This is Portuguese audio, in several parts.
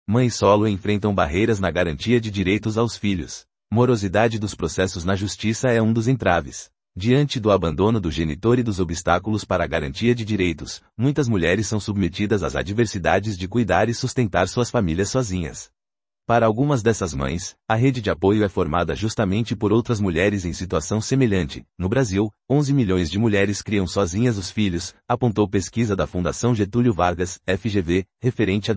Mães solo enfrentam barreiras na garantia de direitos aos filhos. Morosidade dos processos na justiça é um dos entraves. Diante do abandono do genitor e dos obstáculos para a garantia de direitos, muitas mulheres são submetidas às adversidades de cuidar e sustentar suas famílias sozinhas. Para algumas dessas mães, a rede de apoio é formada justamente por outras mulheres em situação semelhante. No Brasil, 11 milhões de mulheres criam sozinhas os filhos, apontou pesquisa da Fundação Getúlio Vargas, FGV, referente a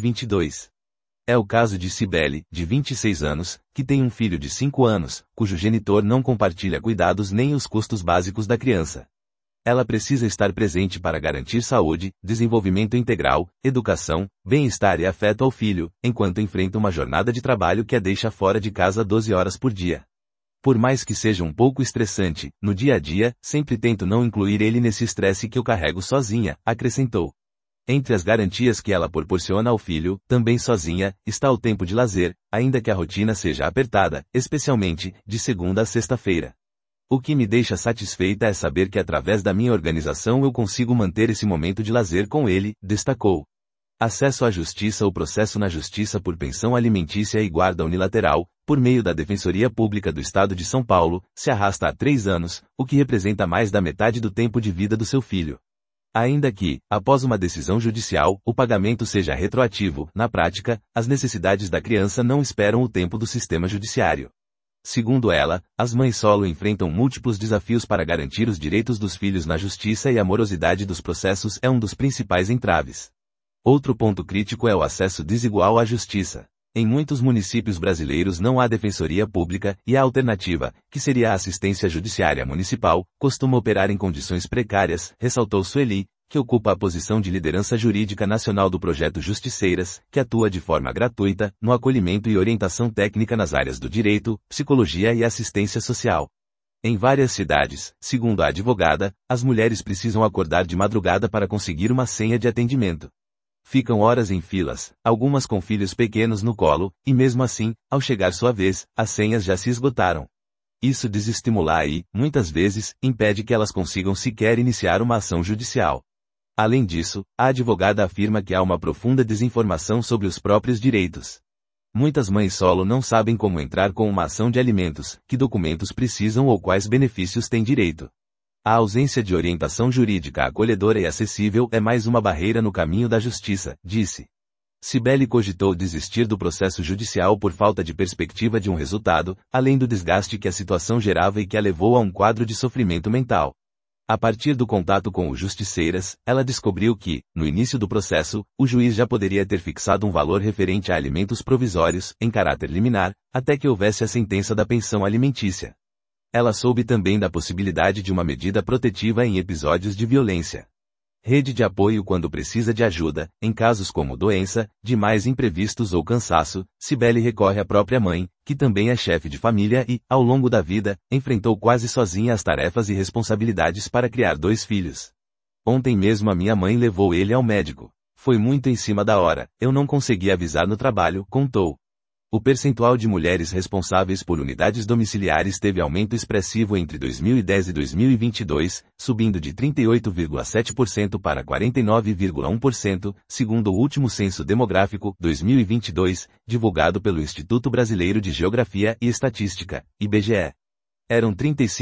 2022. É o caso de Cibele, de 26 anos, que tem um filho de 5 anos, cujo genitor não compartilha cuidados nem os custos básicos da criança. Ela precisa estar presente para garantir saúde, desenvolvimento integral, educação, bem-estar e afeto ao filho, enquanto enfrenta uma jornada de trabalho que a deixa fora de casa 12 horas por dia. Por mais que seja um pouco estressante, no dia a dia, sempre tento não incluir ele nesse estresse que eu carrego sozinha, acrescentou. Entre as garantias que ela proporciona ao filho, também sozinha, está o tempo de lazer, ainda que a rotina seja apertada, especialmente, de segunda a sexta-feira. O que me deixa satisfeita é saber que através da minha organização eu consigo manter esse momento de lazer com ele, destacou. Acesso à justiça. O processo na justiça por pensão alimentícia e guarda unilateral, por meio da Defensoria Pública do Estado de São Paulo, se arrasta há 3 anos, o que representa mais da metade do tempo de vida do seu filho. Ainda que, após uma decisão judicial, o pagamento seja retroativo, na prática, as necessidades da criança não esperam o tempo do sistema judiciário. Segundo ela, as mães solo enfrentam múltiplos desafios para garantir os direitos dos filhos na justiça e a morosidade dos processos é um dos principais entraves. Outro ponto crítico é o acesso desigual à justiça. Em muitos municípios brasileiros não há defensoria pública e a alternativa, que seria a assistência judiciária municipal, costuma operar em condições precárias, ressaltou Sueli, que ocupa a posição de liderança jurídica nacional do projeto Justiceiras, que atua de forma gratuita, no acolhimento e orientação técnica nas áreas do direito, psicologia e assistência social. Em várias cidades, segundo a advogada, as mulheres precisam acordar de madrugada para conseguir uma senha de atendimento. Ficam horas em filas, algumas com filhos pequenos no colo, e mesmo assim, ao chegar sua vez, as senhas já se esgotaram. Isso desestimula e, muitas vezes, impede que elas consigam sequer iniciar uma ação judicial. Além disso, a advogada afirma que há uma profunda desinformação sobre os próprios direitos. Muitas mães solo não sabem como entrar com uma ação de alimentos, que documentos precisam ou quais benefícios têm direito. A ausência de orientação jurídica acolhedora e acessível é mais uma barreira no caminho da justiça, disse. Cibele cogitou desistir do processo judicial por falta de perspectiva de um resultado, além do desgaste que a situação gerava e que a levou a um quadro de sofrimento mental. A partir do contato com o Justiceiras, ela descobriu que, no início do processo, o juiz já poderia ter fixado um valor referente a alimentos provisórios, em caráter liminar, até que houvesse a sentença da pensão alimentícia. Ela soube também da possibilidade de uma medida protetiva em episódios de violência. Rede de apoio quando precisa de ajuda, em casos como doença, demais imprevistos ou cansaço, Cibele recorre à própria mãe, que também é chefe de família e, ao longo da vida, enfrentou quase sozinha as tarefas e responsabilidades para criar 2 filhos. Ontem mesmo a minha mãe levou ele ao médico. Foi muito em cima da hora, eu não consegui avisar no trabalho, contou. O percentual de mulheres responsáveis por unidades domiciliares teve aumento expressivo entre 2010 e 2022, subindo de 38,7% para 49,1%, segundo o último Censo Demográfico, 2022, divulgado pelo Instituto Brasileiro de Geografia e Estatística, IBGE. Eram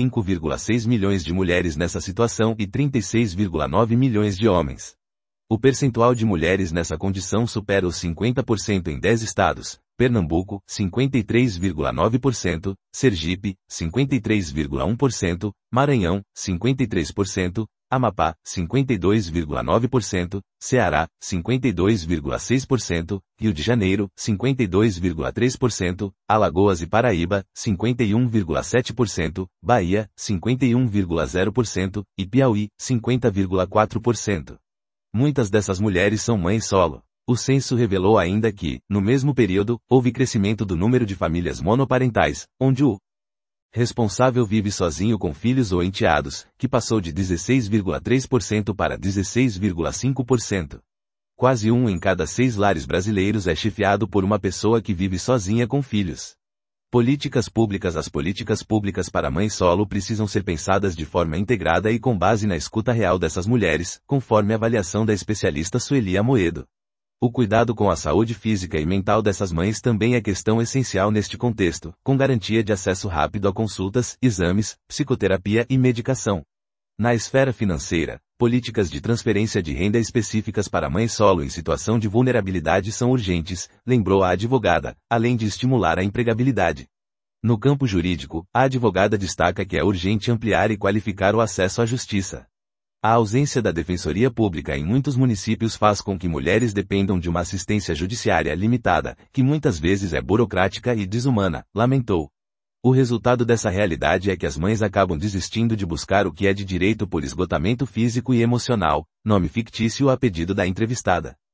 35,6 milhões de mulheres nessa situação e 36,9 milhões de homens. O percentual de mulheres nessa condição supera os 50% em 10 estados. Pernambuco, 53,9%, Sergipe, 53,1%, Maranhão, 53%, Amapá, 52,9%, Ceará, 52,6%, Rio de Janeiro, 52,3%, Alagoas e Paraíba, 51,7%, Bahia, 51,0% e Piauí, 50,4%. Muitas dessas mulheres são mães solo. O censo revelou ainda que, no mesmo período, houve crescimento do número de famílias monoparentais, onde o responsável vive sozinho com filhos ou enteados, que passou de 16,3% para 16,5%. Quase 1 em cada 6 lares brasileiros é chefiado por uma pessoa que vive sozinha com filhos. Políticas públicas. As políticas públicas para mães solo precisam ser pensadas de forma integrada e com base na escuta real dessas mulheres, conforme a avaliação da especialista Sueli Amoedo. O cuidado com a saúde física e mental dessas mães também é questão essencial neste contexto, com garantia de acesso rápido a consultas, exames, psicoterapia e medicação. Na esfera financeira, políticas de transferência de renda específicas para mães solo em situação de vulnerabilidade são urgentes, lembrou a advogada, além de estimular a empregabilidade. No campo jurídico, a advogada destaca que é urgente ampliar e qualificar o acesso à justiça. A ausência da defensoria pública em muitos municípios faz com que mulheres dependam de uma assistência judiciária limitada, que muitas vezes é burocrática e desumana, lamentou. O resultado dessa realidade é que as mães acabam desistindo de buscar o que é de direito por esgotamento físico e emocional, nome fictício a pedido da entrevistada.